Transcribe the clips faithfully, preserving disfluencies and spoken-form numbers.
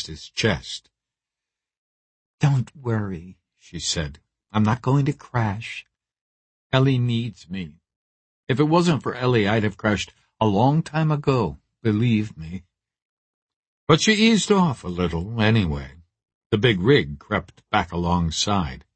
against his chest. "Don't worry," she said. "I'm not going to crash. Ellie needs me. If it wasn't for Ellie, I'd have crashed a long time ago, believe me." But she eased off a little anyway. The big rig crept back alongside.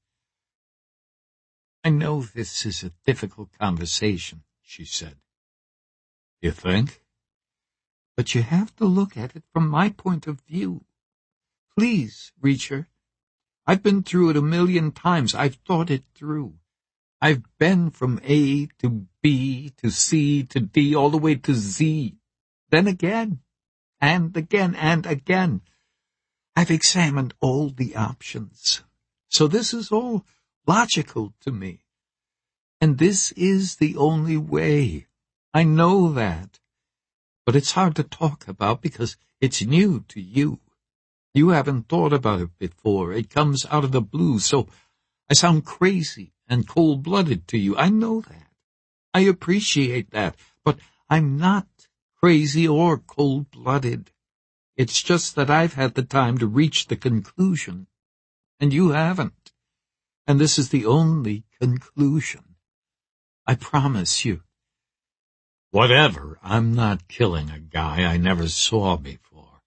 "I know this is a difficult conversation," she said. "You think?" "But you have to look at it from my point of view. Please, Reacher. I've been through it a million times. I've thought it through. I've been from A to B to C to D all the way to Z. Then again, and again, and again. I've examined all the options. So this is all logical to me. And this is the only way. I know that. But it's hard to talk about because it's new to you. You haven't thought about it before. It comes out of the blue, so I sound crazy and cold-blooded to you. I know that. I appreciate that. But I'm not crazy or cold-blooded. It's just that I've had the time to reach the conclusion, and you haven't. And this is the only conclusion. I promise you." "Whatever, I'm not killing a guy I never saw before."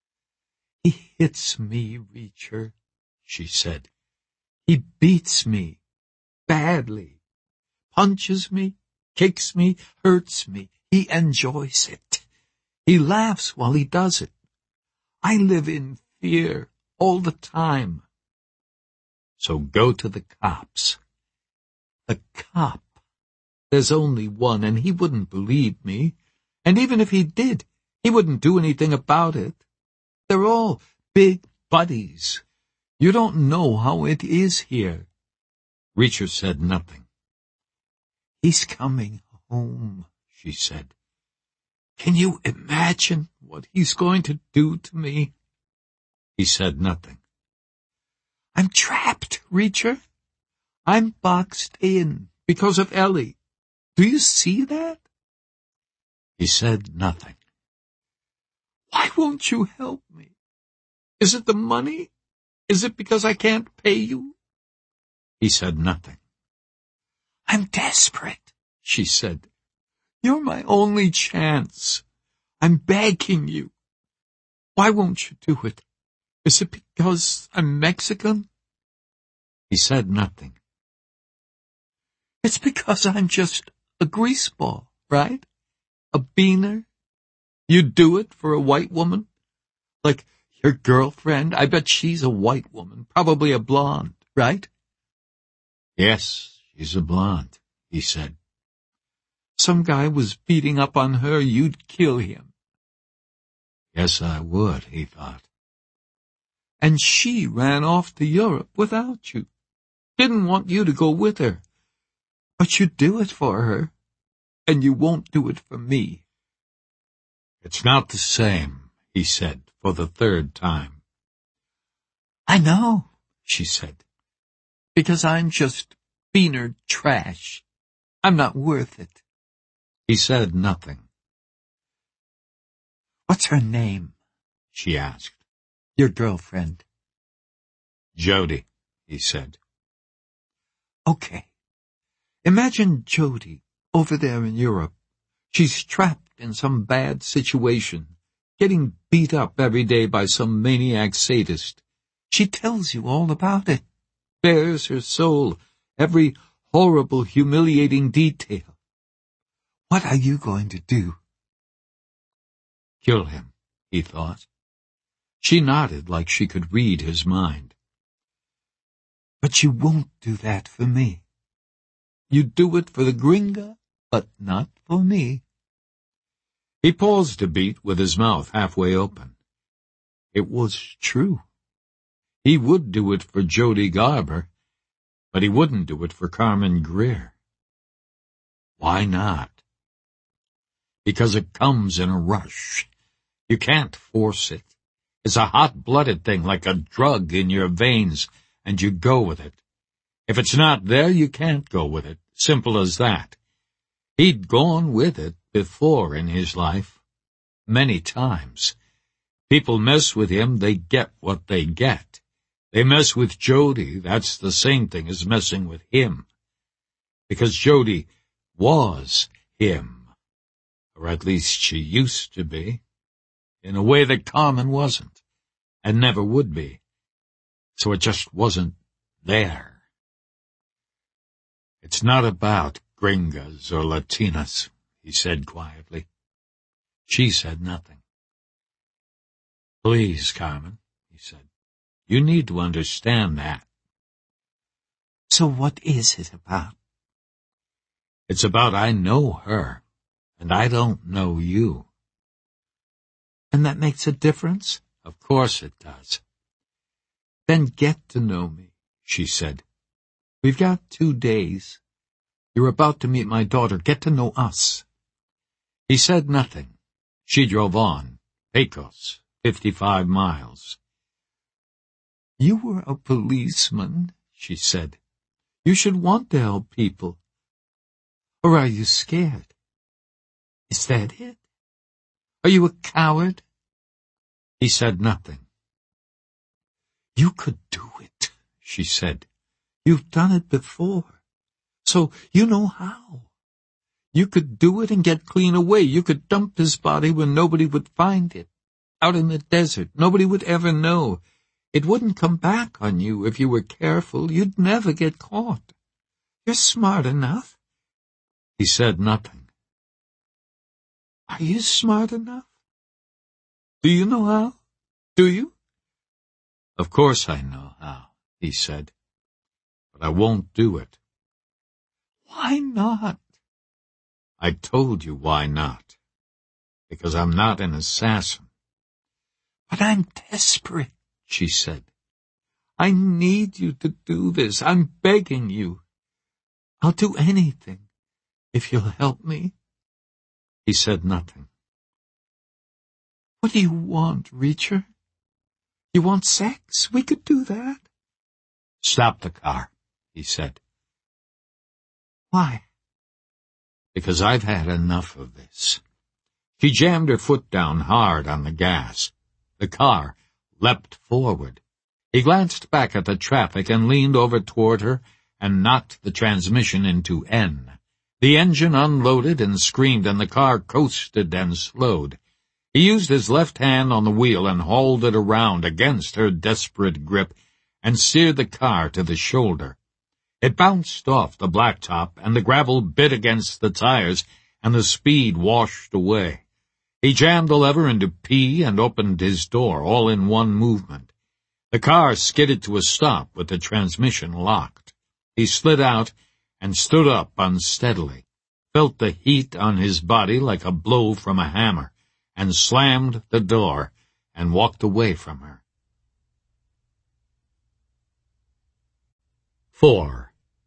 "He hits me, Reacher," she said. "He beats me. Badly. Punches me, kicks me, hurts me. He enjoys it. He laughs while he does it. I live in fear all the time." "So go to the cops." "The cop? There's only one, and he wouldn't believe me. And even if he did, he wouldn't do anything about it. They're all big buddies. You don't know how it is here." Reacher said nothing. "He's coming home," she said. "Can you imagine what he's going to do to me?" He said nothing. "I'm trapped, Reacher. I'm boxed in because of Ellie. Do you see that?" He said nothing. "Why won't you help me? Is it the money? Is it because I can't pay you?" He said nothing. "I'm desperate," she said. "You're my only chance. I'm begging you. Why won't you do it? Is it because I'm Mexican?" He said nothing. "It's because I'm just a greaseball, right? A beaner? You'd do it for a white woman? Like your girlfriend? I bet she's a white woman, probably a blonde, right?" "Yes, she's a blonde," he said. "Some guy was beating up on her, you'd kill him." "Yes, I would," he thought. "And she ran off to Europe without you. Didn't want you to go with her. But you do it for her, and you won't do it for me." "It's not the same," he said for the third time. "I know," she said, "because I'm just beaner trash. I'm not worth it." He said nothing. "What's her name?" she asked. "Your girlfriend." "Jody," he said. "Okay. Imagine Jody over there in Europe. She's trapped in some bad situation, getting beat up every day by some maniac sadist. She tells you all about it, bares her soul, every horrible, humiliating detail. What are you going to do?" "Kill him," he thought. She nodded like she could read his mind. "But you won't do that for me. You do it for the gringa, but not for me." He paused a beat with his mouth halfway open. It was true. He would do it for Jody Garber, but he wouldn't do it for Carmen Greer. Why not? Because it comes in a rush. You can't force it. It's a hot-blooded thing, like a drug in your veins, and you go with it. If it's not there, you can't go with it. Simple as that. He'd gone with it before in his life. Many times. People mess with him, they get what they get. They mess with Jody, that's the same thing as messing with him. Because Jody was him. Or at least she used to be. In a way that Carmen wasn't, and never would be. So it just wasn't there. It's not about gringas or Latinas, he said quietly. She said nothing. Please, Carmen, he said. You need to understand that. So what is it about? It's about I know her, and I don't know you. And that makes a difference? Of course it does. Then get to know me, she said. We've got two days. You're about to meet my daughter. Get to know us. He said nothing. She drove on. Pecos, fifty-five miles. You were a policeman, she said. You should want to help people. Or are you scared? Is that it? Are you a coward? He said nothing. You could do it, she said. You've done it before. So you know how. You could do it and get clean away. You could dump his body where nobody would find it. Out in the desert. Nobody would ever know. It wouldn't come back on you if you were careful. You'd never get caught. You're smart enough. He said nothing. Are you smart enough? Do you know how? Do you? Of course I know how, he said. But I won't do it. Why not? I told you why not. Because I'm not an assassin. But I'm desperate, she said. I need you to do this. I'm begging you. I'll do anything if you'll help me. He said nothing. What do you want, Reacher? You want sex? We could do that. Stop the car, he said. Why? Because I've had enough of this. She jammed her foot down hard on the gas. The car leapt forward. He glanced back at the traffic and leaned over toward her and knocked the transmission into N. The engine unloaded and screamed, and the car coasted and slowed. He used his left hand on the wheel and hauled it around against her desperate grip and steered the car to the shoulder. It bounced off the blacktop, and the gravel bit against the tires, and the speed washed away. He jammed the lever into P and opened his door, all in one movement. The car skidded to a stop with the transmission locked. He slid out and stood up unsteadily, felt the heat on his body like a blow from a hammer, and slammed the door and walked away from her. Four.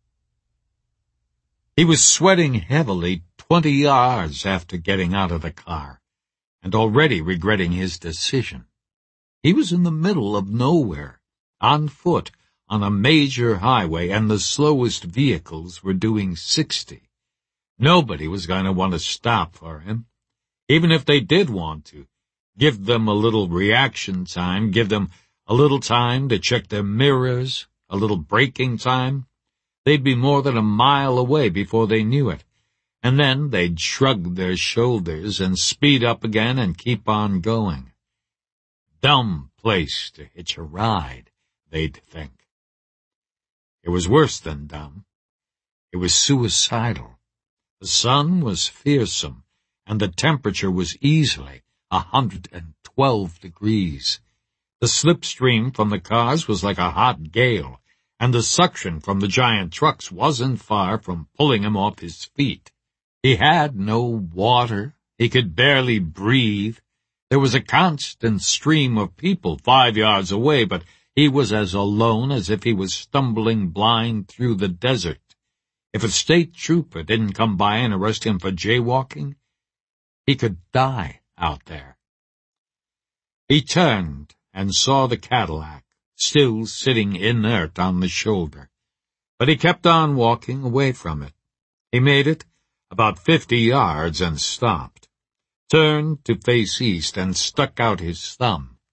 He was sweating heavily twenty yards after getting out of the car, and already regretting his decision. He was in the middle of nowhere, on foot, on a major highway, and the slowest vehicles were doing sixty. Nobody was going to want to stop for him. Even if they did want to, give them a little reaction time, give them a little time to check their mirrors, a little braking time. They'd be more than a mile away before they knew it, and then they'd shrug their shoulders and speed up again and keep on going. Dumb place to hitch a ride, they'd think. It was worse than dumb. It was suicidal. The sun was fearsome, and the temperature was easily a hundred and twelve degrees. The slipstream from the cars was like a hot gale, and the suction from the giant trucks wasn't far from pulling him off his feet. He had no water. He could barely breathe. There was a constant stream of people five yards away, but he was as alone as if he was stumbling blind through the desert. If a state trooper didn't come by and arrest him for jaywalking, he could die out there. He turned and saw the Cadillac, still sitting inert on the shoulder. But he kept on walking away from it. He made it about fifty yards and stopped, turned to face east and stuck out his thumb.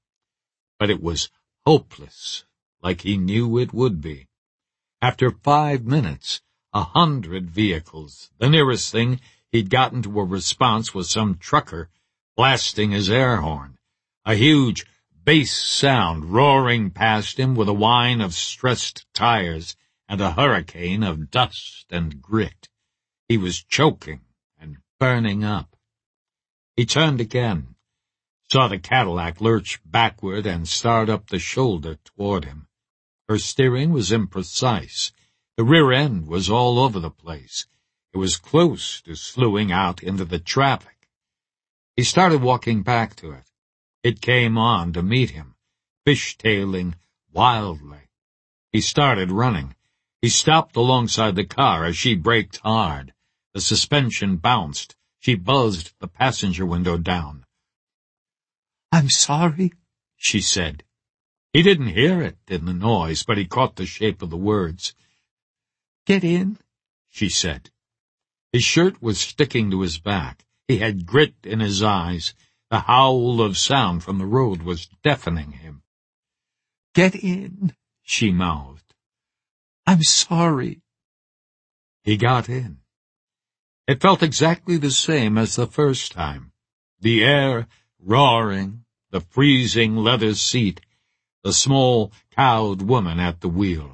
but it was hopeless, like he knew it would be. After five minutes, a hundred vehicles. The nearest thing he'd gotten to a response was some trucker blasting his air horn, a huge bass sound roaring past him with a whine of stressed tires and a hurricane of dust and grit. He was choking and burning up. He turned again, saw the Cadillac lurch backward and start up the shoulder toward him. Her steering was imprecise. The rear end was all over the place. It was close to slewing out into the traffic. He started walking back to it. It came on to meet him, fishtailing wildly. He started running. He stopped alongside the car as she braked hard. The suspension bounced. She buzzed the passenger window down. "I'm sorry," she said. He didn't hear it in the noise, but he caught the shape of the words. "Get in," she said. His shirt was sticking to his back. He had grit in his eyes. The howl of sound from the road was deafening him. "Get in," she mouthed. "I'm sorry." He got in. It felt exactly the same as the first time. The air roaring, the freezing leather seat, the small, cowed woman at the wheel.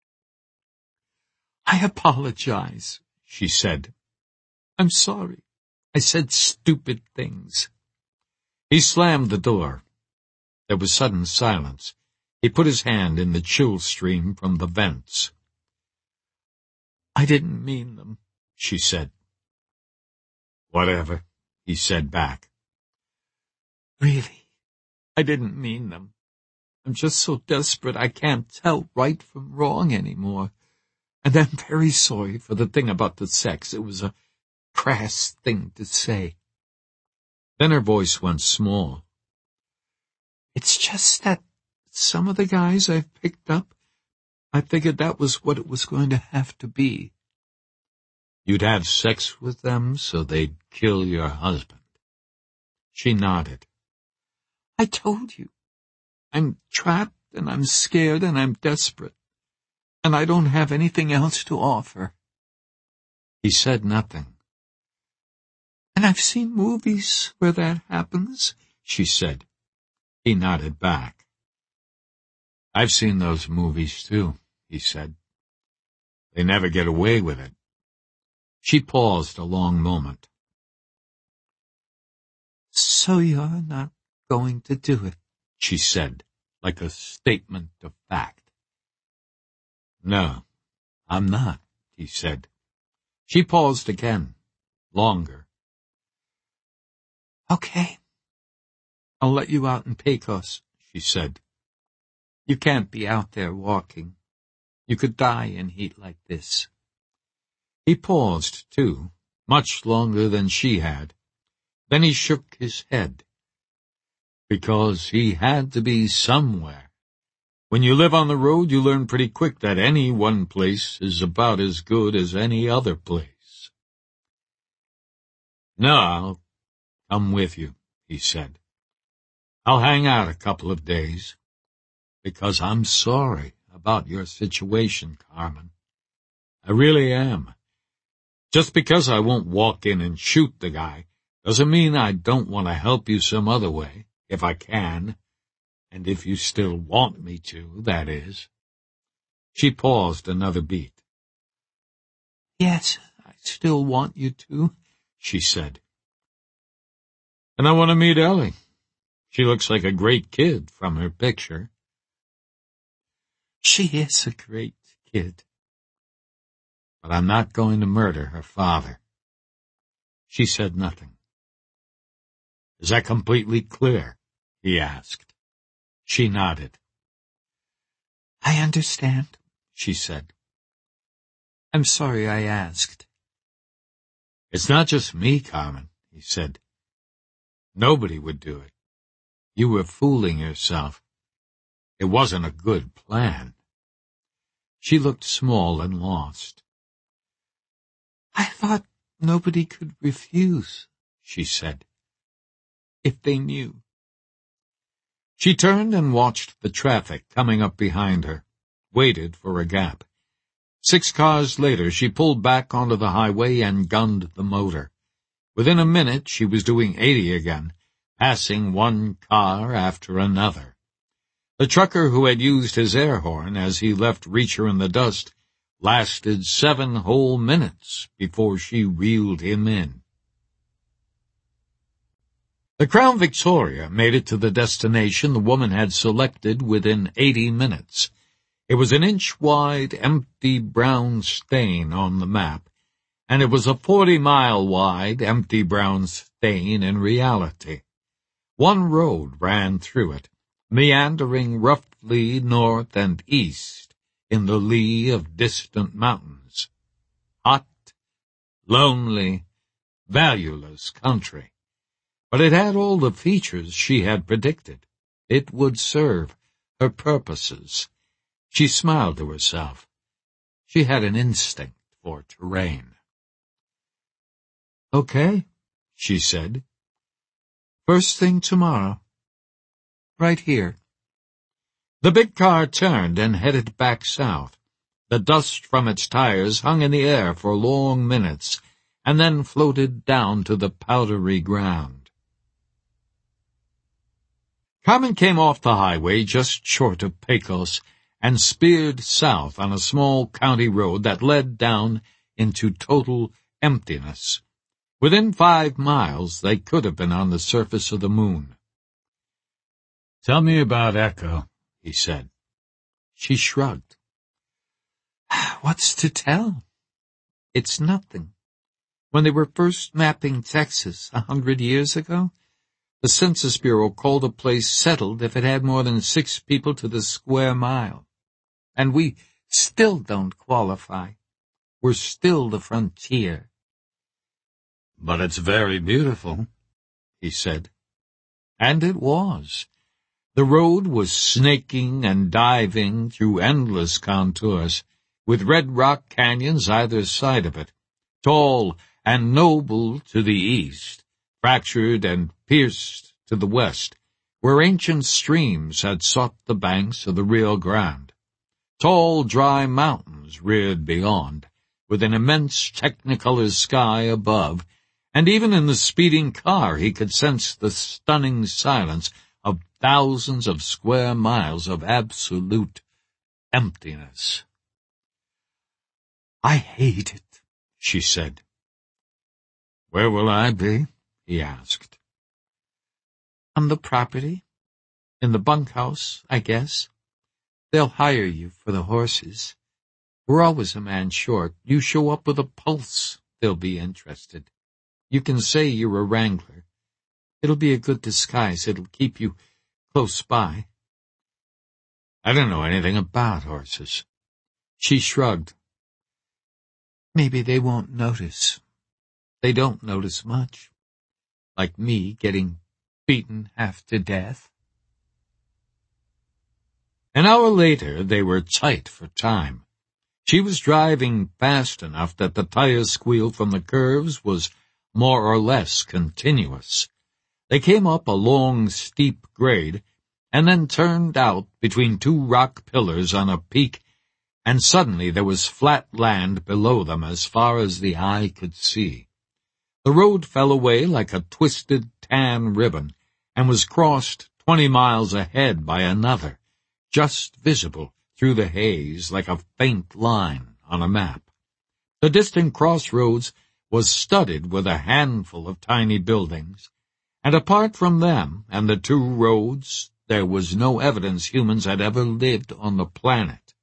"I apologize," she said. "I'm sorry. I said stupid things." He slammed the door. There was sudden silence. He put his hand in the chill stream from the vents. "I didn't mean them," she said. "Whatever," he said back. "Really, I didn't mean them. I'm just so desperate I can't tell right from wrong anymore. And I'm very sorry for the thing about the sex. It was a crass thing to say." Then her voice went small. "It's just that some of the guys I've picked up, I figured that was what it was going to have to be." "You'd have sex with them so they'd kill your husband?" She nodded. "I told you. I'm trapped and I'm scared and I'm desperate. And I don't have anything else to offer." He said nothing. "And I've seen movies where that happens," she said. He nodded back. "I've seen those movies too," he said. "They never get away with it." She paused a long moment. "So you're not going to do it?" she said, like a statement of fact. "No, I'm not," he said. She paused again, longer. "Okay. I'll let you out in Pecos," she said. "You can't be out there walking. You could die in heat like this." He paused, too, much longer than she had. Then he shook his head. Because he had to be somewhere. When you live on the road, you learn pretty quick that any one place is about as good as any other place. "No, I'll come with you," he said. "I'll hang out a couple of days. Because I'm sorry about your situation, Carmen. I really am. Just because I won't walk in and shoot the guy doesn't mean I don't want to help you some other way, if I can, and if you still want me to, that is." She paused another beat. "Yes, I still want you to," she said. "And I want to meet Ellie. She looks like a great kid from her picture." "She is a great kid." "But I'm not going to murder her father." She said nothing. "Is that completely clear?" he asked. She nodded. "I understand," she said. "I'm sorry I asked." "It's not just me, Carmen," he said. "Nobody would do it. You were fooling yourself. It wasn't a good plan." She looked small and lost. "I thought nobody could refuse," she said, "if they knew." She turned and watched the traffic coming up behind her, waited for a gap. Six cars later, she pulled back onto the highway and gunned the motor. Within a minute, she was doing eighty again, passing one car after another. The trucker who had used his air horn as he left Reacher in the dust lasted seven whole minutes before she reeled him in. The Crown Victoria made it to the destination the woman had selected within eighty minutes. It was an inch-wide, empty brown stain on the map, and it was a forty-mile-wide, empty brown stain in reality. One road ran through it, meandering roughly north and east in the lee of distant mountains. Hot, lonely, valueless country. But it had all the features she had predicted. It would serve her purposes. She smiled to herself. She had an instinct for terrain. "Okay," she said. "First thing tomorrow. Right here." The big car turned and headed back south. The dust from its tires hung in the air for long minutes and then floated down to the powdery ground. Carmen came off the highway just short of Pecos and speared south on a small county road that led down into total emptiness. Within five miles, they could have been on the surface of the moon. "Tell me about Echo," he said. She shrugged. "What's to tell? It's nothing. When they were first mapping Texas a hundred years ago, the Census Bureau called a place settled if it had more than six people to the square mile. And we still don't qualify. We're still the frontier." "But it's very beautiful," he said. And it was. The road was snaking and diving through endless contours, with red rock canyons either side of it, tall and noble to the east, fractured and pierced to the west, where ancient streams had sought the banks of the Rio Grande. Tall, dry mountains reared beyond, with an immense technicolor sky above, and even in the speeding car he could sense the stunning silence of thousands of square miles of absolute emptiness. "I hate it," she said. "Where will I be?" he asked. "On the property. In the bunkhouse, I guess. They'll hire you for the horses. We're always a man short. You show up with a pulse, they'll be interested. You can say you're a wrangler. It'll be a good disguise. It'll keep you close by." "I don't know anything about horses." She shrugged. "Maybe they won't notice. They don't notice much. Like me getting beaten half to death." An hour later, they were tight for time. She was driving fast enough that the tire squeal from the curves was more or less continuous. They came up a long, steep grade, and then turned out between two rock pillars on a peak, and suddenly there was flat land below them as far as the eye could see. The road fell away like a twisted tan ribbon, and was crossed twenty miles ahead by another, just visible through the haze like a faint line on a map. The distant crossroads was studded with a handful of tiny buildings, and apart from them and the two roads, there was no evidence humans had ever lived on the planet.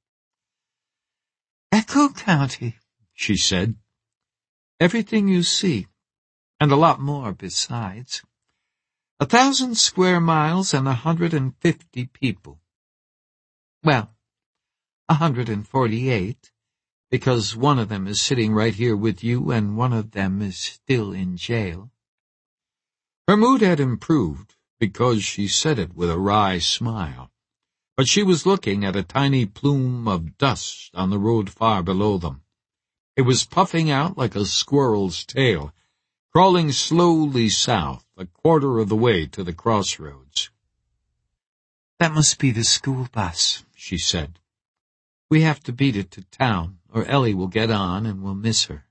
"Echo County," she said. "Everything you see, and a lot more besides. A thousand square miles and a hundred and fifty people. Well, a hundred and forty-eight, because one of them is sitting right here with you and one of them is still in jail." Her mood had improved because she said it with a wry smile, but she was looking at a tiny plume of dust on the road far below them. It was puffing out like a squirrel's tail, crawling slowly south a quarter of the way to the crossroads. That must be the school bus, she said. We have to beat it to town, or Ellie will get on and we'll miss her.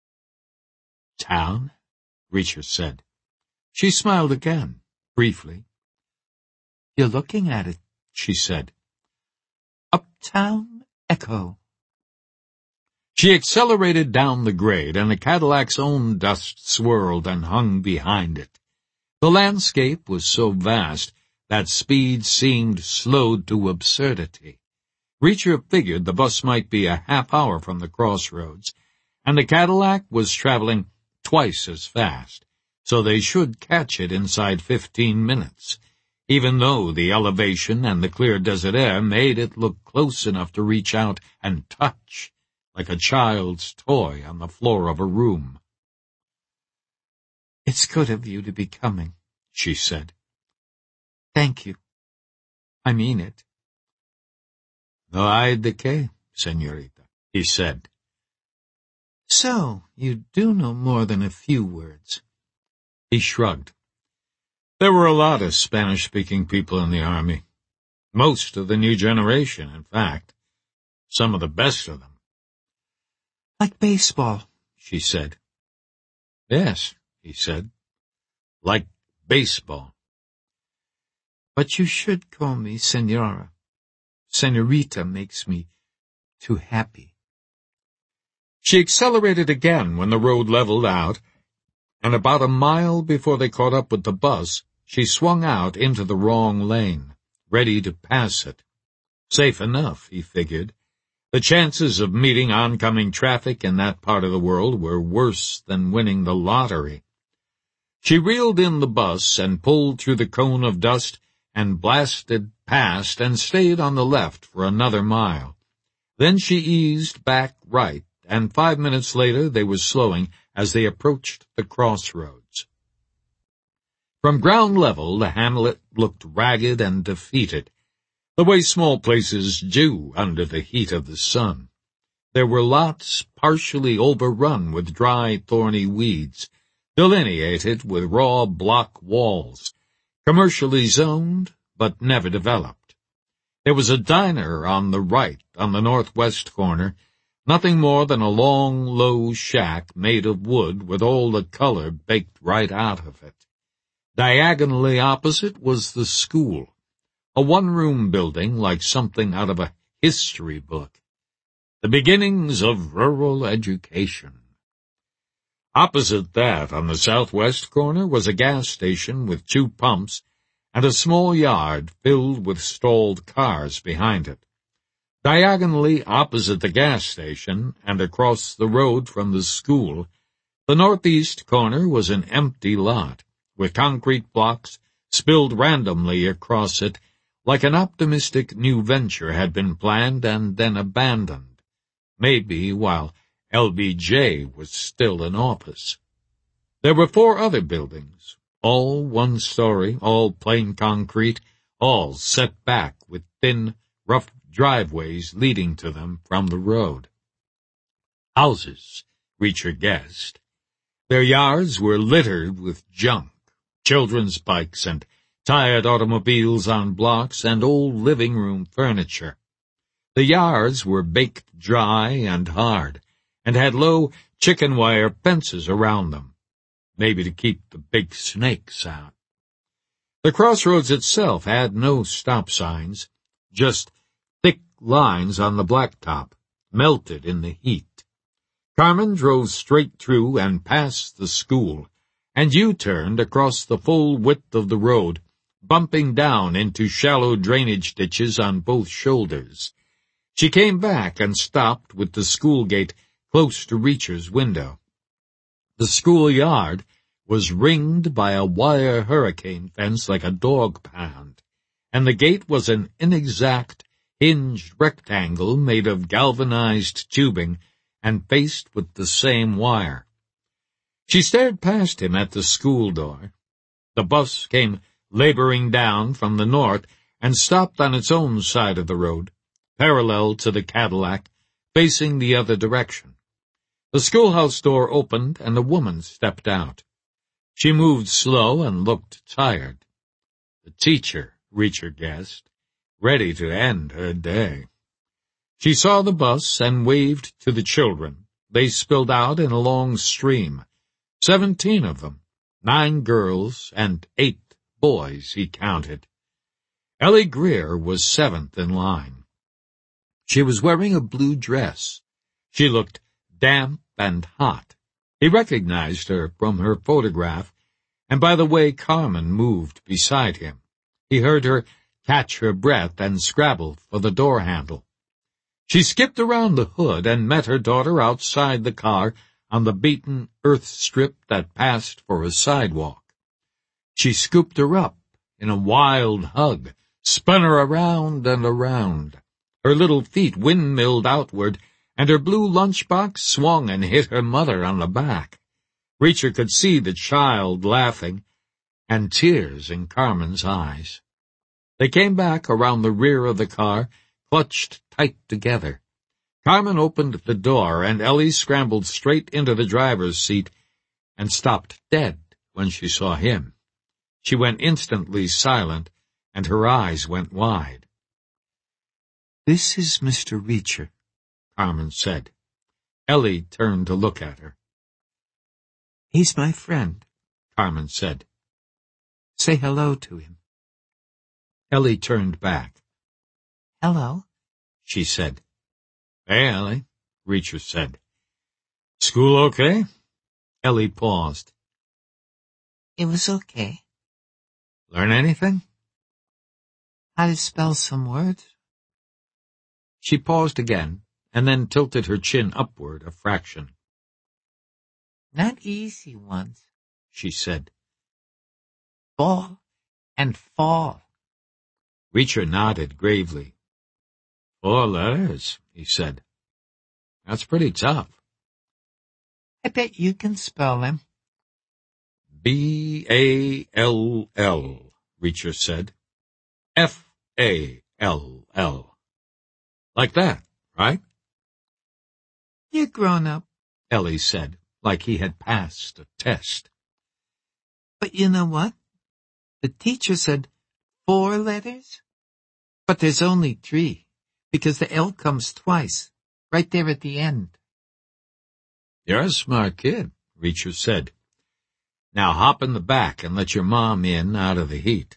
Town? Reacher said. She smiled again, briefly. You're looking at it, she said. Uptown Echo. She accelerated down the grade, and the Cadillac's own dust swirled and hung behind it. The landscape was so vast that speed seemed slowed to absurdity. Reacher figured the bus might be a half hour from the crossroads, and the Cadillac was traveling twice as fast, so they should catch it inside fifteen minutes, even though the elevation and the clear desert air made it look close enough to reach out and touch, like a child's toy on the floor of a room. It's good of you to be coming, she said. Thank you. I mean it. No hay de qué, señorita, he said. So, you do know more than a few words. He shrugged. There were a lot of Spanish-speaking people in the army. Most of the new generation, in fact. Some of the best of them. Like baseball, she said. Yes, he said. Like baseball. But you should call me Senora. Senorita makes me too happy. She accelerated again when the road leveled out, and about a mile before they caught up with the bus, she swung out into the wrong lane, ready to pass it. Safe enough, he figured. The chances of meeting oncoming traffic in that part of the world were worse than winning the lottery. She reeled in the bus and pulled through the cone of dust and blasted past and stayed on the left for another mile. Then she eased back right, and five minutes later they were slowing as they approached the crossroads. From ground level, the hamlet looked ragged and defeated, the way small places do under the heat of the sun. There were lots partially overrun with dry, thorny weeds, delineated with raw block walls, commercially zoned, but never developed. There was a diner on the right, on the northwest corner, nothing more than a long, low shack made of wood with all the color baked right out of it. Diagonally opposite was the school, a one-room building like something out of a history book. The beginnings of rural education. Opposite that, on the southwest corner, was a gas station with two pumps and a small yard filled with stalled cars behind it. Diagonally opposite the gas station and across the road from the school, the northeast corner was an empty lot, with concrete blocks spilled randomly across it, like an optimistic new venture had been planned and then abandoned, maybe while L B J was still in office. There were four other buildings, all one story, all plain concrete, all set back with thin, rough driveways leading to them from the road. Houses, Reacher guessed. Their yards were littered with junk, children's bikes and tired automobiles on blocks and old living room furniture. The yards were baked dry and hard, and had low chicken wire fences around them, maybe to keep the big snakes out. The crossroads itself had no stop signs, just thick lines on the blacktop, melted in the heat. Carmen drove straight through and past the school, and U-turned across the full width of the road, bumping down into shallow drainage ditches on both shoulders. She came back and stopped with the school gate close to Reacher's window. The schoolyard was ringed by a wire hurricane fence like a dog pound, and the gate was an inexact, hinged rectangle made of galvanized tubing and faced with the same wire. She stared past him at the school door. The bus came laboring down from the north and stopped on its own side of the road, parallel to the Cadillac, facing the other direction. The schoolhouse door opened and a woman stepped out. She moved slow and looked tired. The teacher, Reacher guessed, ready to end her day. She saw the bus and waved to the children. They spilled out in a long stream, seventeen of them, nine girls and eight boys, he counted. Ellie Greer was seventh in line. She was wearing a blue dress. She looked damp and hot. He recognized her from her photograph, and by the way Carmen moved beside him. He heard her catch her breath and scrabble for the door handle. She skipped around the hood and met her daughter outside the car on the beaten earth strip that passed for a sidewalk. She scooped her up in a wild hug, spun her around and around. Her little feet windmilled outward, and her blue lunchbox swung and hit her mother on the back. Reacher could see the child laughing, and tears in Carmen's eyes. They came back around the rear of the car, clutched tight together. Carmen opened the door, and Ellie scrambled straight into the driver's seat and stopped dead when she saw him. She went instantly silent, and her eyes went wide. "This is Mister Reacher," Carmen said. Ellie turned to look at her. "He's my friend," Carmen said. "Say hello to him." Ellie turned back. "Hello," she said. "Hey, Ellie," Reacher said. "School okay?" Ellie paused. "It was okay." "Learn anything?" "How to spell some words." She paused again, and then tilted her chin upward a fraction. "Not easy ones," she said. "Ball and fall." Reacher nodded gravely. "Four letters," he said. "That's pretty tough." "I bet you can spell them." B A L L, Reacher said. F A L L. Like that, right? "You're grown up," Ellie said, like he had passed a test. "But you know what? The teacher said four letters, but there's only three, because the L comes twice, right there at the end." "You're a smart kid," Reacher said. "Now hop in the back and let your mom in out of the heat."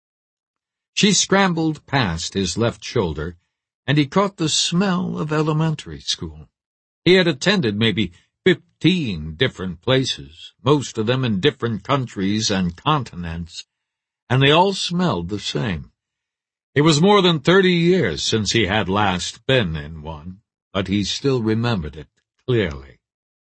She scrambled past his left shoulder, and he caught the smell of elementary school. He had attended maybe fifteen different places, most of them in different countries and continents, and they all smelled the same. It was more than thirty years since he had last been in one, but he still remembered it clearly.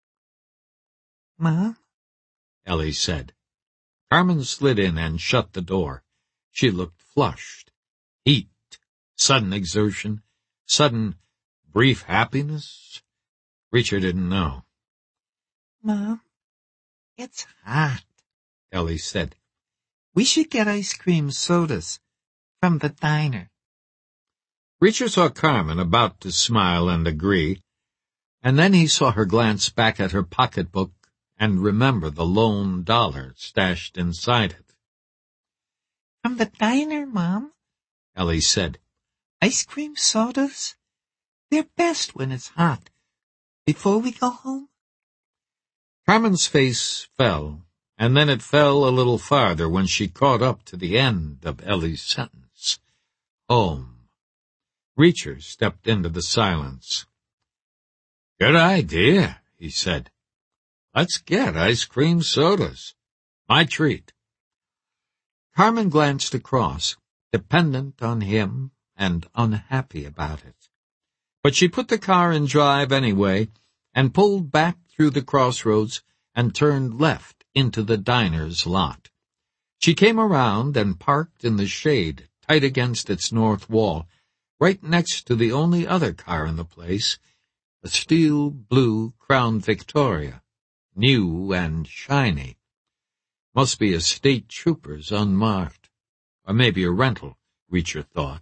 "Mom?" Ellie said. Carmen slid in and shut the door. She looked flushed. Heat, sudden exertion, sudden, brief happiness. Reacher didn't know. "Mom, it's hot," Ellie said. "We should get ice cream sodas from the diner." Reacher saw Carmen about to smile and agree, and then he saw her glance back at her pocketbook and remember the lone dollar stashed inside it. "From the diner, Mom," Ellie said. "Ice cream sodas? They're best when it's hot. Before we go home?" Carmen's face fell, and then it fell a little farther when she caught up to the end of Ellie's sentence. Home. Reacher stepped into the silence. "Good idea," he said. "Let's get ice cream sodas. My treat." Carmen glanced across, dependent on him and unhappy about it. But she put the car in drive anyway and pulled back through the crossroads and turned left into the diner's lot. She came around and parked in the shade, tight against its north wall, right next to the only other car in the place, a steel blue Crown Victoria, new and shiny. Must be a state trooper's unmarked, or maybe a rental, Reacher thought.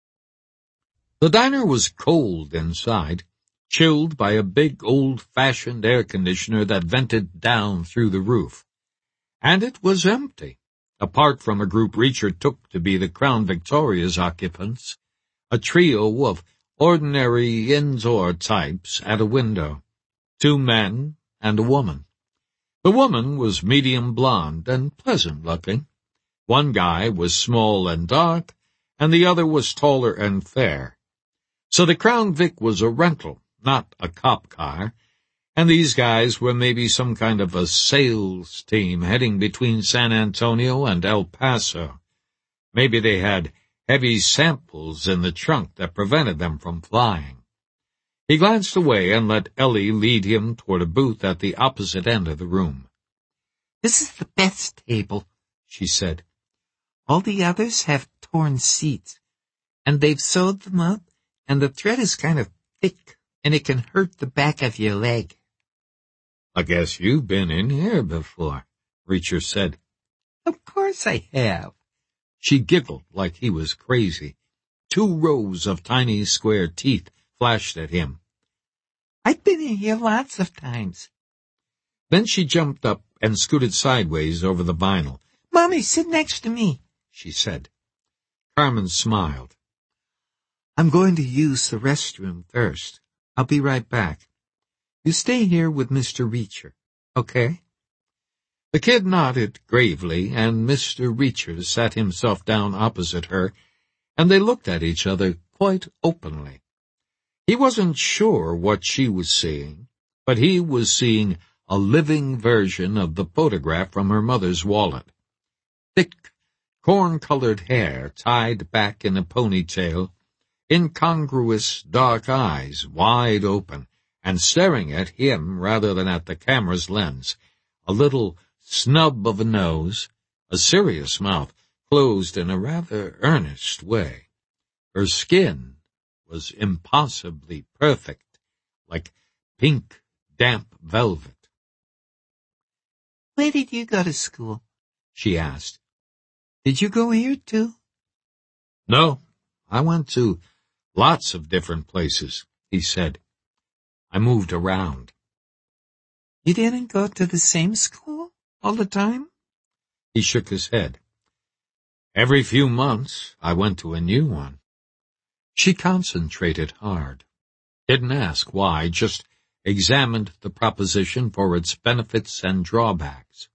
The diner was cold inside, chilled by a big old-fashioned air conditioner that vented down through the roof. And it was empty, apart from a group Reacher took to be the Crown Victoria's occupants. a trio of ordinary indoor types at a window, two men and a woman. The woman was medium blonde and pleasant-looking. One guy was small and dark, and the other was taller and fair. So the Crown Vic was a rental, not a cop car, and these guys were maybe some kind of a sales team heading between San Antonio and El Paso. Maybe they had heavy samples in the trunk that prevented them from flying. He glanced away and let Ellie lead him toward a booth at the opposite end of the room. "This is the best table," she said. "All the others have torn seats, and they've sewed them up, and the thread is kind of thick, and it can hurt the back of your leg." "I guess you've been in here before," Reacher said. "Of course I have." She giggled like he was crazy. Two rows of tiny square teeth flashed at him. "I've been in here lots of times." Then she jumped up and scooted sideways over the vinyl. "Mommy, sit next to me," she said. Carmen smiled. "I'm going to use the restroom first. I'll be right back. You stay here with Mister Reacher, okay?" The kid nodded gravely, and Mister Reacher sat himself down opposite her, and they looked at each other quite openly. He wasn't sure what she was seeing, but he was seeing a living version of the photograph from her mother's wallet. Thick, corn-colored hair tied back in a ponytail, incongruous dark eyes wide open and staring at him rather than at the camera's lens, a little snub of a nose, a serious mouth closed in a rather earnest way. Her skin was impossibly perfect, like pink, damp velvet. "Where did you go to school?" she asked. "Did you go here, too?" "No, I went to lots of different places," he said. "I moved around." "You didn't go to the same school all the time?" He shook his head. "Every few months, I went to a new one." She concentrated hard. Didn't ask why, just examined the proposition for its benefits and drawbacks.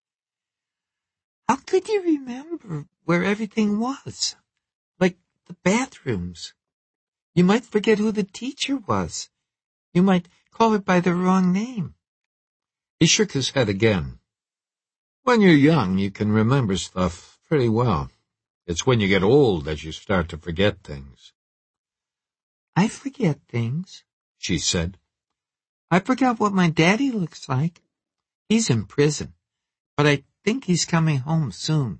"How could you remember where everything was? Like the bathrooms. You might forget who the teacher was. You might call it by the wrong name." He shook his head again. "When you're young, you can remember stuff pretty well. It's when you get old that you start to forget things." "I forget things," she said. "I forgot what my daddy looks like. He's in prison, but I think he's coming home soon."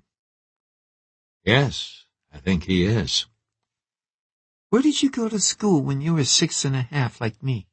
"Yes, I think he is." "Where did you go to school when you were six and a half like me?"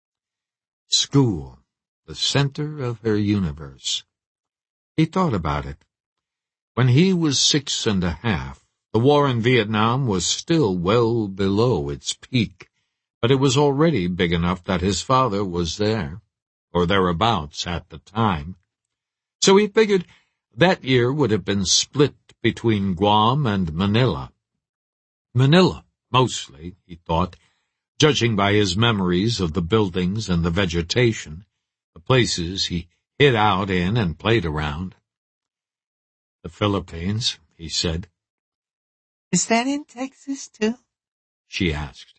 School, the center of her universe. He thought about it. When he was six and a half, the war in Vietnam was still well below its peak, but it was already big enough that his father was there, or thereabouts at the time. So he figured that year would have been split between Guam and Manila. Manila, mostly, he thought, judging by his memories of the buildings and the vegetation, the places he hid out in and played around. "The Philippines," he said. "Is that in Texas, too?" she asked.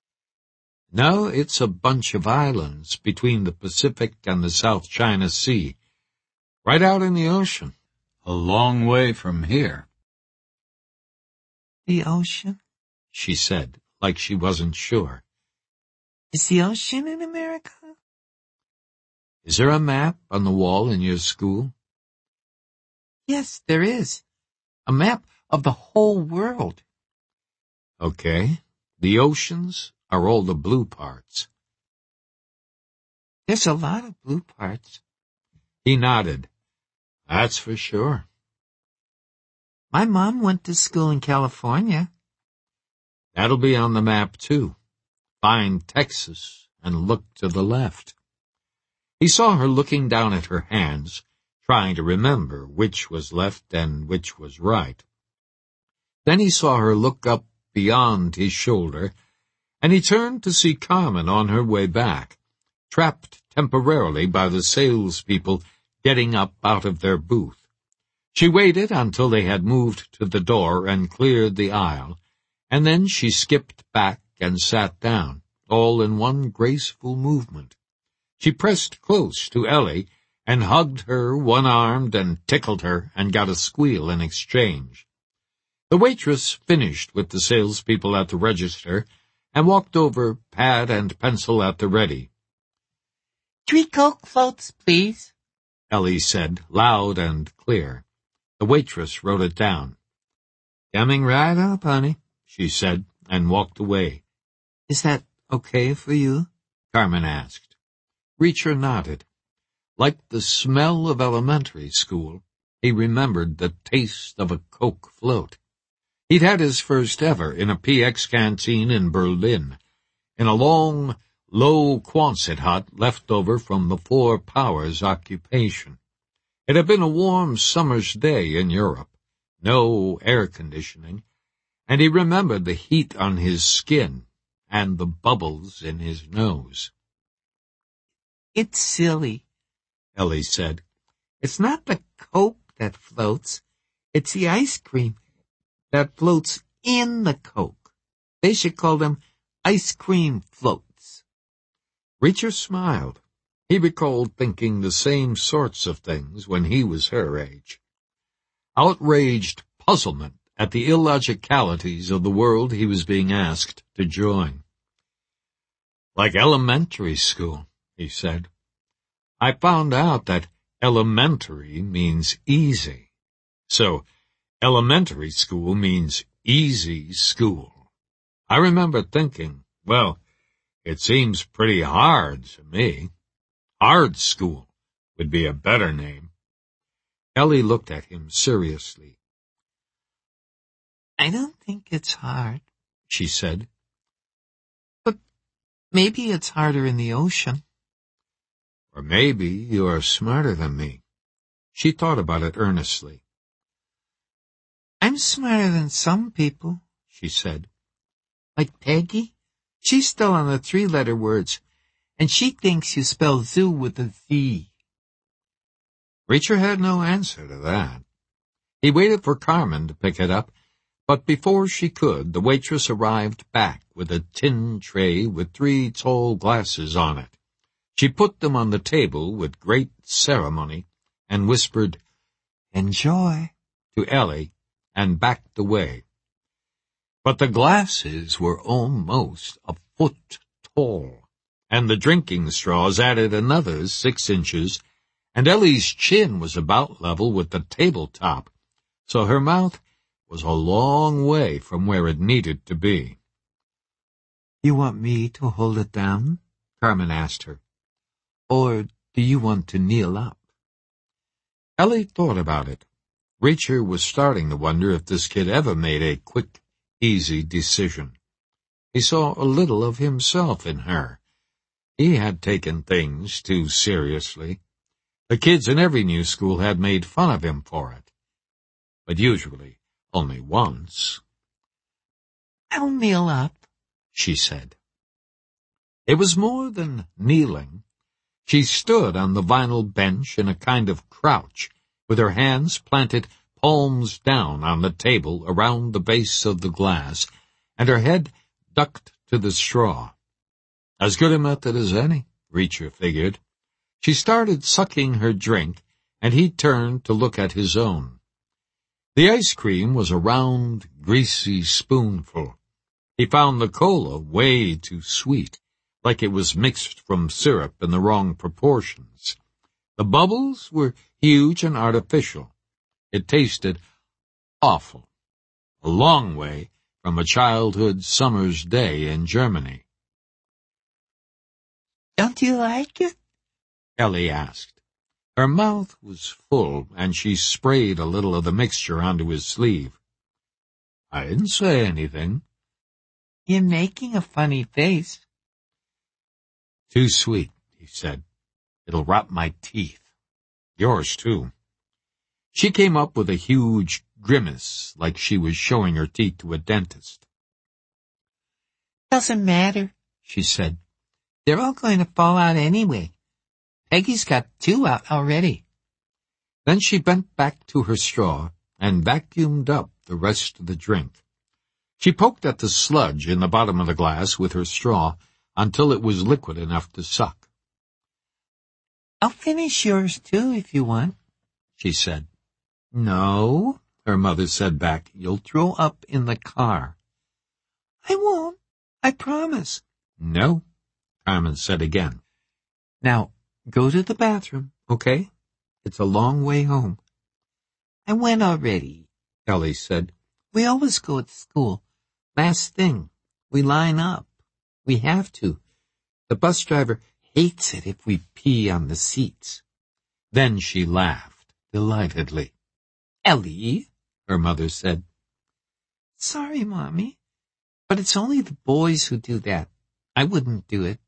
"No, it's a bunch of islands between the Pacific and the South China Sea, right out in the ocean, a long way from here." "The ocean?" she said, like she wasn't sure. "Is the ocean in America?" "Is there a map on the wall in your school?" "Yes, there is. A map of the whole world." "Okay. The oceans are all the blue parts." "There's a lot of blue parts." He nodded. "That's for sure." "My mom went to school in California." "That'll be on the map, too. Find Texas and look to the left." He saw her looking down at her hands, trying to remember which was left and which was right. Then he saw her look up beyond his shoulder, and he turned to see Carmen on her way back, trapped temporarily by the salespeople getting up out of their booth. She waited until they had moved to the door and cleared the aisle, and then she skipped back and sat down, all in one graceful movement. She pressed close to Ellie and hugged her one-armed and tickled her and got a squeal in exchange. The waitress finished with the salespeople at the register and walked over, pad and pencil at the ready. Three Coke floats, please, Ellie said, loud and clear. The waitress wrote it down. Coming right up, honey, she said, and walked away. Is that okay for you? Carmen asked. Reacher nodded. Like the smell of elementary school, he remembered the taste of a Coke float. He'd had his first ever in a P X canteen in Berlin, in a long, low Quonset hut left over from the Four Powers occupation. It had been a warm summer's day in Europe, no air conditioning, and he remembered the heat on his skin and the bubbles in his nose. It's silly, Ellie said. It's not the Coke that floats, it's the ice cream that floats in the Coke. They should call them ice cream floats. Reacher smiled. He recalled thinking the same sorts of things when he was her age. Outraged puzzlement at the illogicalities of the world he was being asked to join. Like elementary school, he said. I found out that elementary means easy. So, elementary school means easy school. I remember thinking, well, it seems pretty hard to me. Hard school would be a better name. Ellie looked at him seriously. I don't think it's hard, she said. But maybe it's harder in the ocean. Or maybe you're smarter than me. She thought about it earnestly. I'm smarter than some people, she said. Like Peggy? She's still on the three-letter words, and she thinks you spell zoo with a Z. Reacher had no answer to that. He waited for Carmen to pick it up, but before she could, the waitress arrived back with a tin tray with three tall glasses on it. She put them on the table with great ceremony and whispered, "Enjoy," to Ellie, and backed away. But the glasses were almost a foot tall, and the drinking straws added another six inches, and Ellie's chin was about level with the tabletop, so her mouth was a long way from where it needed to be. You want me to hold it down? Carmen asked her. Or do you want to kneel up? Ellie thought about it. Reacher was starting to wonder if this kid ever made a quick, easy decision. He saw a little of himself in her. He had taken things too seriously. The kids in every new school had made fun of him for it. But usually only once. I'll kneel up, she said. It was more than kneeling. She stood on the vinyl bench in a kind of crouch, with her hands planted palms down on the table around the base of the glass, and her head ducked to the straw. As good a method as any, Reacher figured. She started sucking her drink, and he turned to look at his own. The ice cream was a round, greasy spoonful. He found the cola way too sweet, like it was mixed from syrup in the wrong proportions. The bubbles were huge and artificial. It tasted awful, a long way from a childhood summer's day in Germany. Don't you like it? Ellie asked. Her mouth was full, and she sprayed a little of the mixture onto his sleeve. I didn't say anything. You're making a funny face. Too sweet, he said. It'll rot my teeth. Yours, too. She came up with a huge grimace, like she was showing her teeth to a dentist. Doesn't matter, she said. They're all going to fall out anyway. Peggy's got two out already. Then she bent back to her straw and vacuumed up the rest of the drink. She poked at the sludge in the bottom of the glass with her straw until it was liquid enough to suck. I'll finish yours too if you want, she said. No, her mother said back. You'll throw up in the car. I won't, I promise. No, Carmen said again. Now, go to the bathroom, okay? It's a long way home. I went already, Ellie said. We always go at school. Last thing. We line up. We have to. The bus driver hates it if we pee on the seats. Then she laughed delightedly. Ellie, her mother said. Sorry, Mommy, but it's only the boys who do that. I wouldn't do it.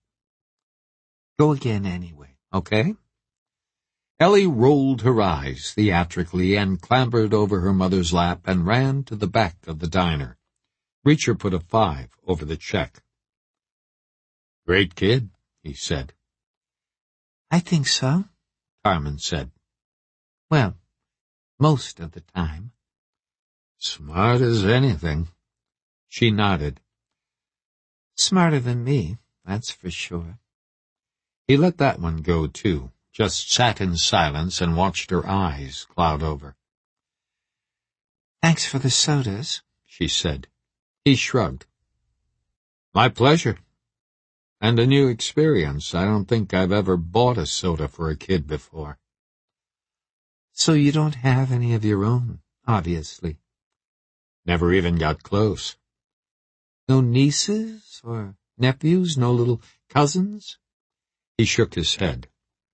Go again anyway, okay? Ellie rolled her eyes theatrically and clambered over her mother's lap and ran to the back of the diner. Reacher put a five over the check. Great kid, he said. I think so, Carmen said. Well, most of the time. Smart as anything. She nodded. Smarter than me, that's for sure. He let that one go, too, just sat in silence and watched her eyes cloud over. Thanks for the sodas, she said. He shrugged. My pleasure. And a new experience. I don't think I've ever bought a soda for a kid before. So you don't have any of your own, obviously. Never even got close. No nieces or nephews, no little cousins? He shook his head.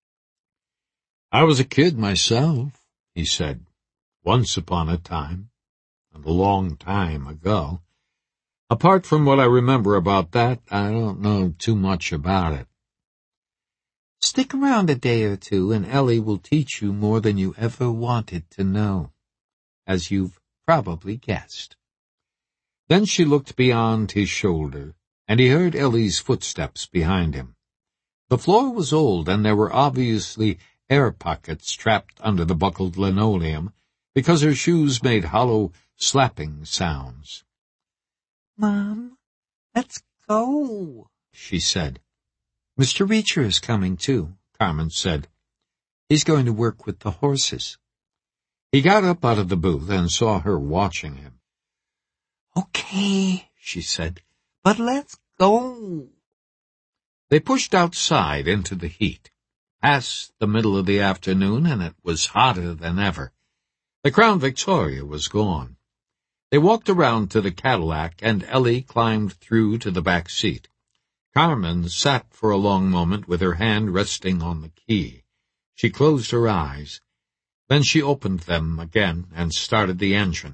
I was a kid myself, he said, once upon a time, and a long time ago. Apart from what I remember about that, I don't know too much about it. Stick around a day or two, and Ellie will teach you more than you ever wanted to know, as you've probably guessed. Then she looked beyond his shoulder, and he heard Ellie's footsteps behind him. The floor was old, and there were obviously air pockets trapped under the buckled linoleum, because her shoes made hollow, slapping sounds. Mom, let's go, she said. Mister Reacher is coming, too, Carmen said. He's going to work with the horses. He got up out of the booth and saw her watching him. Okay, she said, but let's go. They pushed outside into the heat. Past the middle of the afternoon, and it was hotter than ever. The Crown Victoria was gone. They walked around to the Cadillac, and Ellie climbed through to the back seat. Carmen sat for a long moment with her hand resting on the key. She closed her eyes. Then she opened them again and started the engine.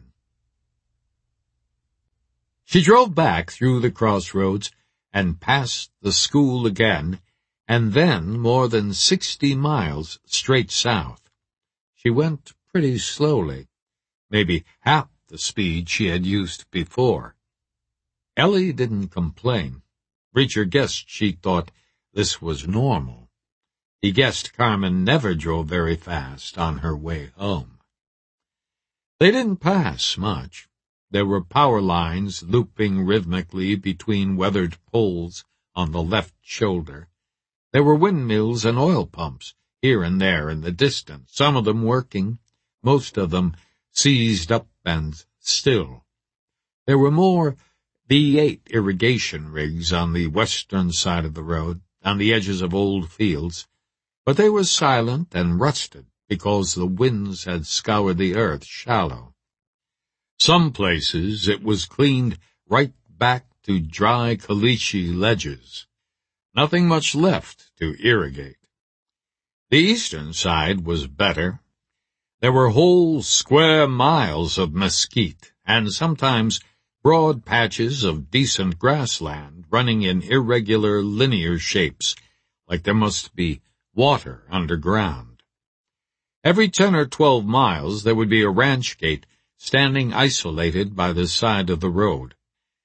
She drove back through the crossroads and past the school again, and then more than sixty miles straight south. She went pretty slowly, maybe half the speed she had used before. Ellie didn't complain. Reacher guessed she thought this was normal. He guessed Carmen never drove very fast on her way home. They didn't pass much. There were power lines looping rhythmically between weathered poles on the left shoulder. There were windmills and oil pumps here and there in the distance, some of them working, most of them seized up and still. There were more V eight irrigation rigs on the western side of the road, on the edges of old fields, but they were silent and rusted because the winds had scoured the earth shallow. Some places it was cleaned right back to dry caliche ledges. Nothing much left to irrigate. The eastern side was better. There were whole square miles of mesquite, and sometimes broad patches of decent grassland running in irregular linear shapes, like there must be water underground. Every ten or twelve miles there would be a ranch gate standing isolated by the side of the road.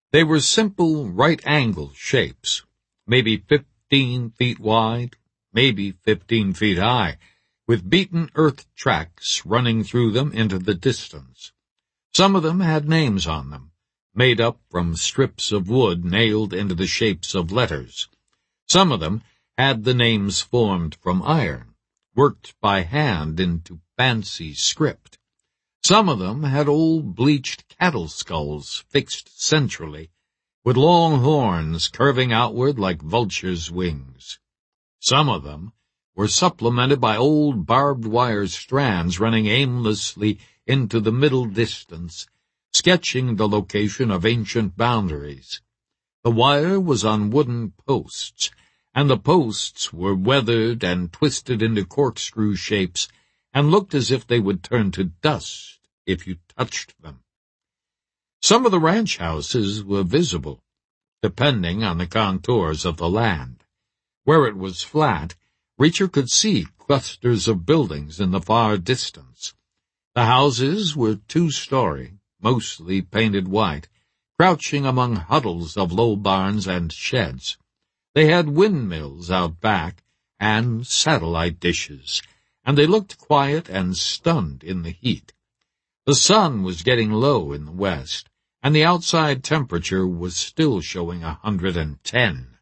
They were simple right-angle shapes, maybe fifteen feet wide, maybe fifteen feet high, with beaten earth tracks running through them into the distance. Some of them had names on them, made up from strips of wood nailed into the shapes of letters. Some of them had the names formed from iron, worked by hand into fancy script. Some of them had old bleached cattle skulls fixed centrally, with long horns curving outward like vultures' wings. Some of them were supplemented by old barbed wire strands running aimlessly into the middle distance, sketching the location of ancient boundaries. The wire was on wooden posts, and the posts were weathered and twisted into corkscrew shapes and looked as if they would turn to dust if you touched them. Some of the ranch houses were visible, depending on the contours of the land. Where it was flat, Reacher could see clusters of buildings in the far distance. The houses were two-story, mostly painted white, crouching among huddles of low barns and sheds. They had windmills out back and satellite dishes, and they looked quiet and stunned in the heat. The sun was getting low in the west, and the outside temperature was still showing a hundred and ten.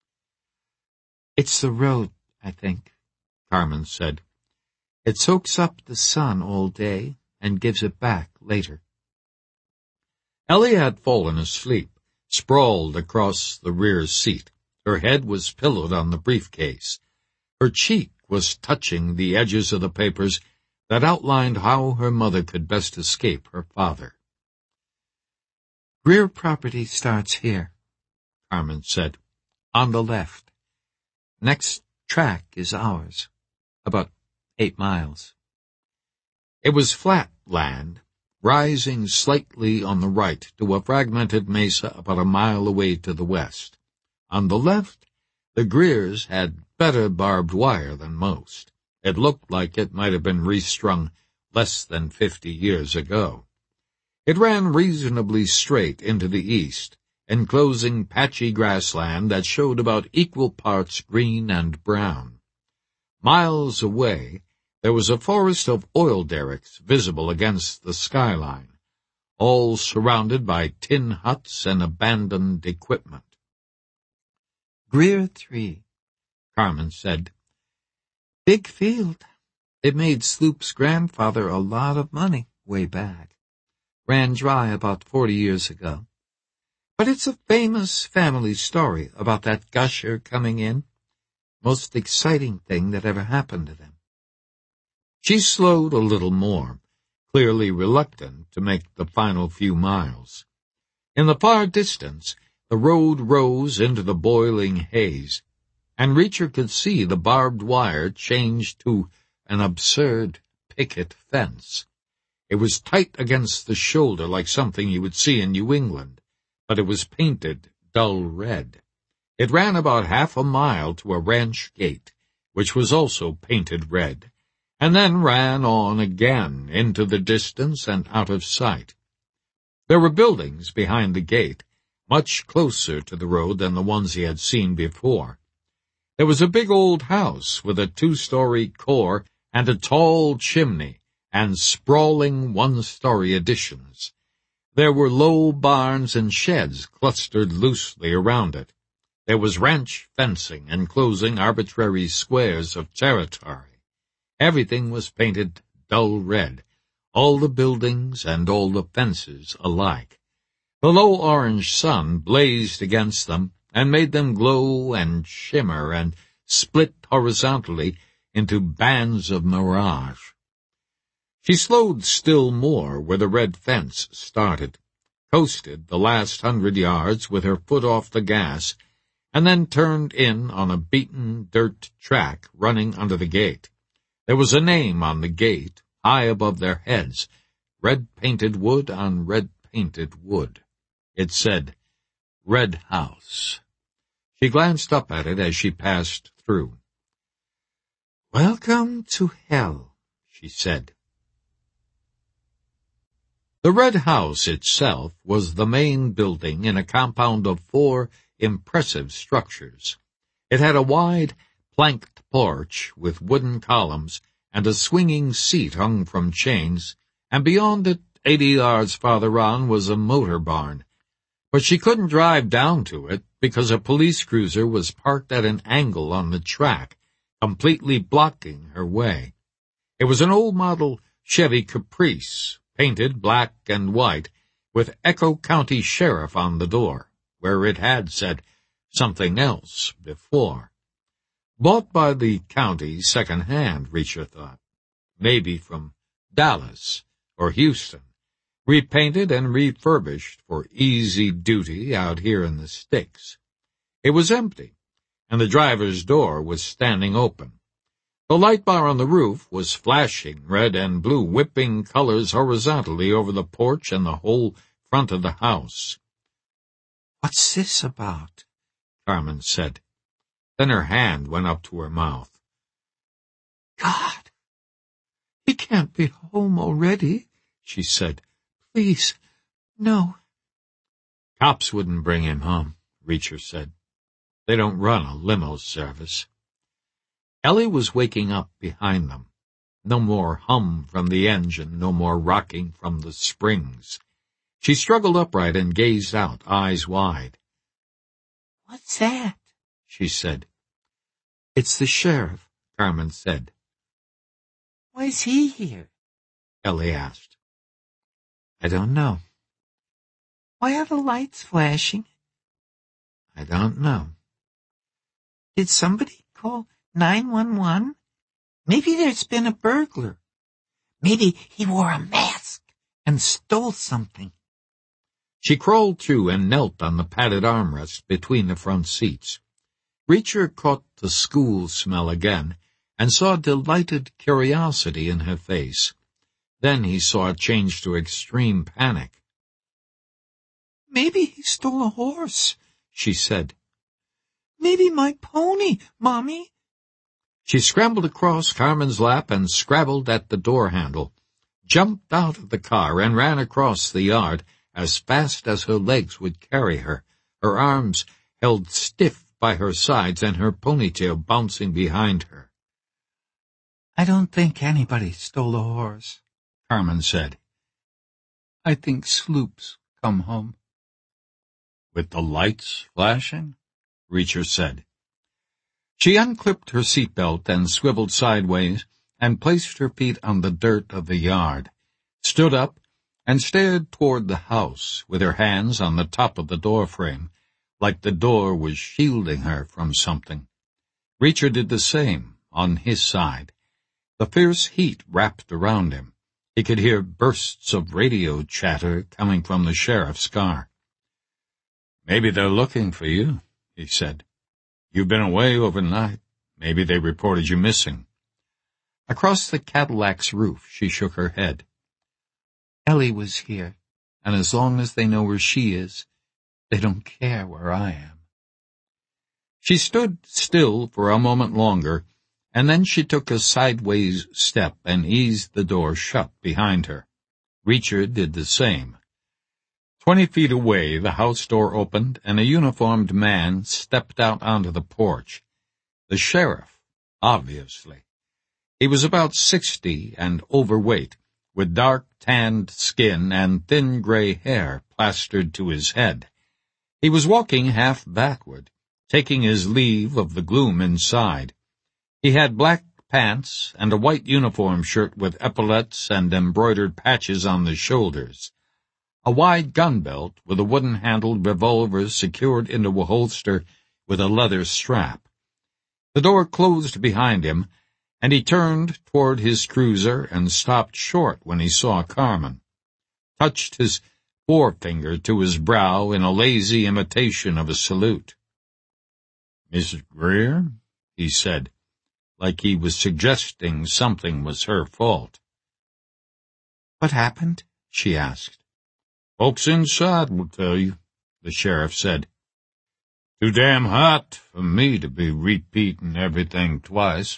"It's the road, I think," Carmen said. "It soaks up the sun all day and gives it back later." Ellie had fallen asleep, sprawled across the rear seat. Her head was pillowed on the briefcase. Her cheek was touching the edges of the papers that outlined how her mother could best escape her father. "Greer property starts here," Carmen said, "on the left. Next track is ours, about eight miles." It was flat land, rising slightly on the right to a fragmented mesa about a mile away to the west. On the left, the Greers had better barbed wire than most. It looked like it might have been restrung less than fifty years ago. It ran reasonably straight into the east, enclosing patchy grassland that showed about equal parts green and brown. Miles away, there was a forest of oil derricks visible against the skyline, all surrounded by tin huts and abandoned equipment. "Greer three," Carmen said. "Big field. It made Sloop's grandfather a lot of money way back. Ran dry about forty years ago. But it's a famous family story about that gusher coming in. Most exciting thing that ever happened to them." She slowed a little more, clearly reluctant to make the final few miles. In the far distance, the road rose into the boiling haze, and Reacher could see the barbed wire change to an absurd picket fence. It was tight against the shoulder like something you would see in New England, but it was painted dull red. It ran about half a mile to a ranch gate, which was also painted red, and then ran on again into the distance and out of sight. There were buildings behind the gate, much closer to the road than the ones he had seen before. There was a big old house with a two-story core and a tall chimney and sprawling one-story additions. There were low barns and sheds clustered loosely around it. There was ranch fencing enclosing arbitrary squares of territory. Everything was painted dull red, all the buildings and all the fences alike. The low orange sun blazed against them and made them glow and shimmer and split horizontally into bands of mirage. She slowed still more where the red fence started, coasted the last hundred yards with her foot off the gas, and then turned in on a beaten dirt track running under the gate. There was a name on the gate, high above their heads, red-painted wood on red-painted wood. It said, "Red House." She glanced up at it as she passed through. "Welcome to hell," she said. The red house itself was the main building in a compound of four impressive structures. It had a wide, planked porch with wooden columns and a swinging seat hung from chains, and beyond it, eighty yards farther on, was a motor barn. But she couldn't drive down to it because a police cruiser was parked at an angle on the track, completely blocking her way. It was an old model Chevy Caprice, painted black and white, with Echo County Sheriff on the door, where it had said something else before. Bought by the county second-hand, Reacher thought. Maybe from Dallas or Houston. Repainted and refurbished for easy duty out here in the sticks. It was empty, and the driver's door was standing open. The light bar on the roof was flashing red and blue, whipping colors horizontally over the porch and the whole front of the house. "What's this about?" Carmen said. Then her hand went up to her mouth. "God, he can't be home already," she said. "Please, no." "Cops wouldn't bring him home," Reacher said. "They don't run a limo service." Ellie was waking up behind them. No more hum from the engine, no more rocking from the springs. She struggled upright and gazed out, eyes wide. "What's that?" she said. "It's the sheriff," Carmen said. "Why is he here?" Ellie asked. "I don't know." "Why are the lights flashing?" "I don't know." "Did somebody call nine one one? Maybe there's been a burglar. Maybe he wore a mask and stole something." She crawled through and knelt on the padded armrest between the front seats. Reacher caught the school smell again and saw delighted curiosity in her face. Then he saw it change to extreme panic. "Maybe he stole a horse," she said. "Maybe my pony, Mommy." She scrambled across Carmen's lap and scrabbled at the door handle, jumped out of the car and ran across the yard as fast as her legs would carry her, her arms held stiff by her sides and her ponytail bouncing behind her. "I don't think anybody stole a horse," Carmen said. "I think Sloops come home." "With the lights flashing?" Reacher said. She unclipped her seatbelt and swiveled sideways and placed her feet on the dirt of the yard, stood up, and stared toward the house with her hands on the top of the doorframe, like the door was shielding her from something. Reacher did the same on his side. The fierce heat wrapped around him. He could hear bursts of radio chatter coming from the sheriff's car. "Maybe they're looking for you," he said. "You've been away overnight. Maybe they reported you missing." Across the Cadillac's roof, she shook her head. "Ellie was here, and as long as they know where she is, they don't care where I am." She stood still for a moment longer, and then she took a sideways step and eased the door shut behind her. Reacher did the same. Twenty feet away, the house door opened, and a uniformed man stepped out onto the porch. The sheriff, obviously. He was about sixty and overweight, with dark tanned skin and thin gray hair plastered to his head. He was walking half backward, taking his leave of the gloom inside. He had black pants and a white uniform shirt with epaulets and embroidered patches on the shoulders. A wide gun belt with a wooden-handled revolver secured into a holster with a leather strap. The door closed behind him, and he turned toward his cruiser and stopped short when he saw Carmen, touched his forefinger to his brow in a lazy imitation of a salute. "Missus Greer?" he said, like he was suggesting something was her fault. "What happened?" she asked. "Folks inside will tell you," the sheriff said. "Too damn hot for me to be repeating everything twice."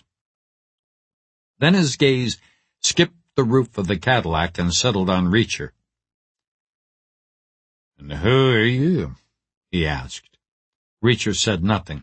Then his gaze skipped the roof of the Cadillac and settled on Reacher. "And who are you?" he asked. Reacher said nothing.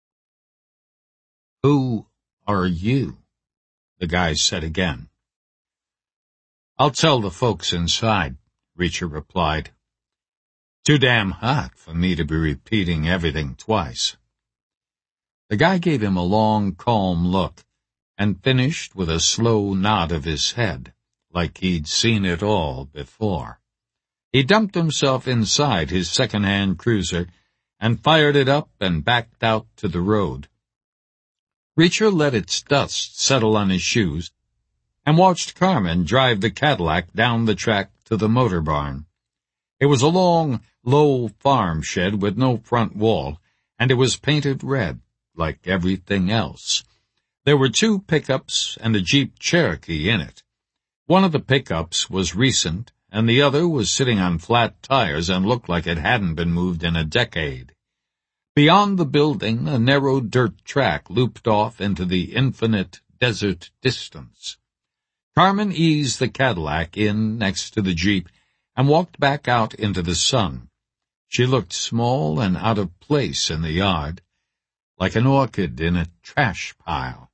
"Who are you?" the guy said again. "I'll tell the folks inside," Reacher replied. "Too damn hot for me to be repeating everything twice." The guy gave him a long, calm look, and finished with a slow nod of his head, like he'd seen it all before. He dumped himself inside his second-hand cruiser and fired it up and backed out to the road. Reacher let its dust settle on his shoes and watched Carmen drive the Cadillac down the track to the motor barn. It was a long, low farm shed with no front wall, and it was painted red, like everything else. There were two pickups and a Jeep Cherokee in it. One of the pickups was recent, and the other was sitting on flat tires and looked like it hadn't been moved in a decade. Beyond the building, a narrow dirt track looped off into the infinite desert distance. Carmen eased the Cadillac in next to the Jeep and walked back out into the sun. She looked small and out of place in the yard, like an orchid in a trash pile.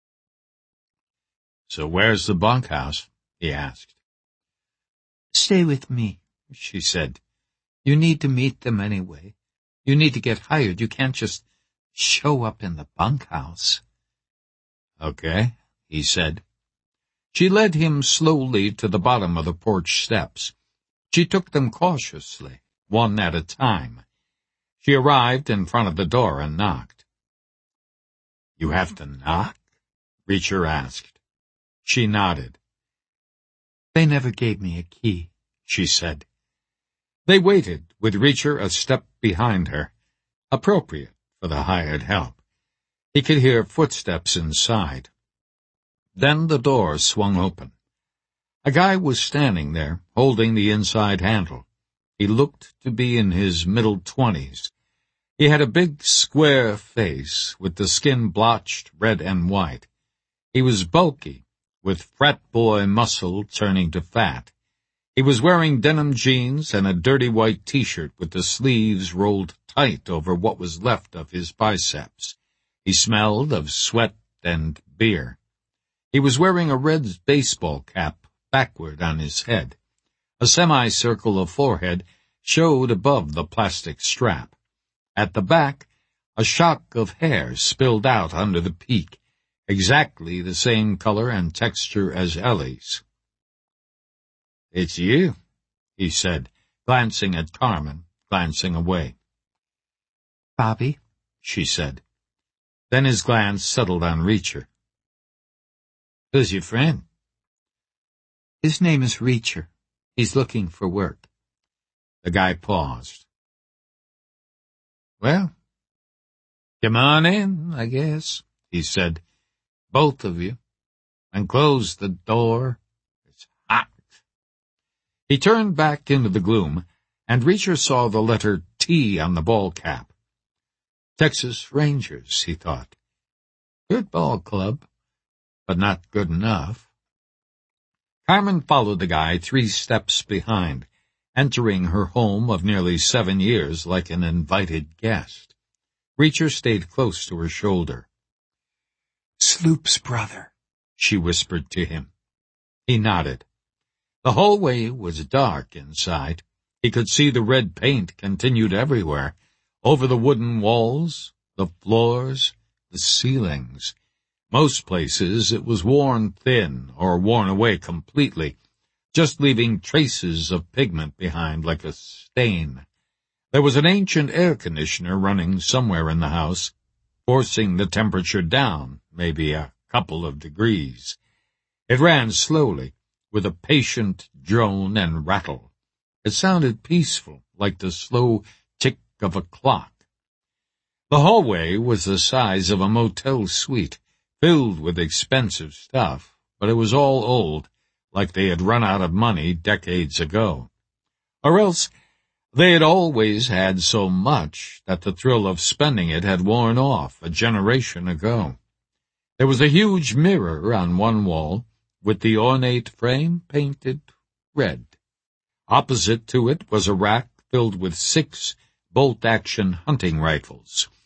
"So where's the bunkhouse?" he asked. "Stay with me," she said. "You need to meet them anyway. You need to get hired. You can't just show up in the bunkhouse." "Okay," he said. She led him slowly to the bottom of the porch steps. She took them cautiously, one at a time. She arrived in front of the door and knocked. "You have to knock?" Reacher asked. She nodded. "They never gave me a key," she said. They waited, with Reacher a step behind her, appropriate for the hired help. He could hear footsteps inside. Then the door swung open. A guy was standing there, holding the inside handle. He looked to be in his middle twenties. He had a big, square face, with the skin blotched red and white. He was bulky, with frat boy muscle turning to fat. He was wearing denim jeans and a dirty white T-shirt with the sleeves rolled tight over what was left of his biceps. He smelled of sweat and beer. He was wearing a red baseball cap backward on his head. A semicircle of forehead showed above the plastic strap. At the back, a shock of hair spilled out under the peak, exactly the same color and texture as Ellie's. "It's you," he said, glancing at Carmen, glancing away. "Bobby," she said. Then his glance settled on Reacher. "Who's your friend?" "His name is Reacher. He's looking for work." The guy paused. "Well, come on in, I guess," he said. "Both of you. And close the door. It's hot." He turned back into the gloom, and Reacher saw the letter T on the ball cap. Texas Rangers, he thought. Good ball club, but not good enough. Carmen followed the guy three steps behind, entering her home of nearly seven years like an invited guest. Reacher stayed close to her shoulder. "Sloop's brother," she whispered to him. He nodded. The hallway was dark inside. He could see the red paint continued everywhere, over the wooden walls, the floors, the ceilings. Most places it was worn thin or worn away completely, just leaving traces of pigment behind like a stain. There was an ancient air conditioner running somewhere in the house, forcing the temperature down, maybe a couple of degrees. It ran slowly, with a patient drone and rattle. It sounded peaceful, like the slow tick of a clock. The hallway was the size of a motel suite, filled with expensive stuff, but it was all old, like they had run out of money decades ago. Or else they had always had so much that the thrill of spending it had worn off a generation ago. There was a huge mirror on one wall, with the ornate frame painted red. Opposite to it was a rack filled with six bolt-action hunting rifles.